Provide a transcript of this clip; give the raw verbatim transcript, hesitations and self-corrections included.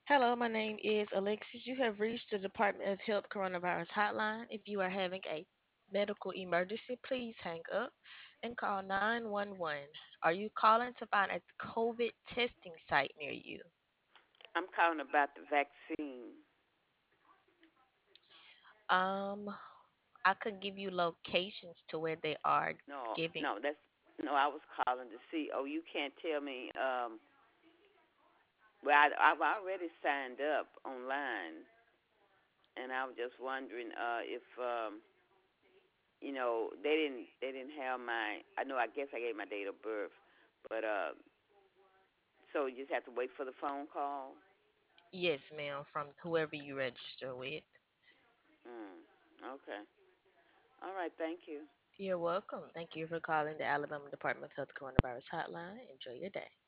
Hello, my name is Alexis. You have reached the Department of Health Coronavirus Hotline. If you are having a medical emergency, please hang up and call nine one one. Are you calling to find a COVID testing site near you? I'm calling about the vaccine. Um, I could give you locations to where they are No, giving. no, that's no. I was calling to see. Oh, you can't tell me. Um, well, I, I've already signed up online, and I was just wondering uh, if um, you know they didn't they didn't have my. I know. I guess I gave my date of birth, but uh, so you just have to wait for the phone call. Yes, ma'am, from whoever you register with. Mm, okay. All right. Thank you. You're welcome. Thank you for calling the Alabama Department of Health Coronavirus Hotline. Enjoy your day.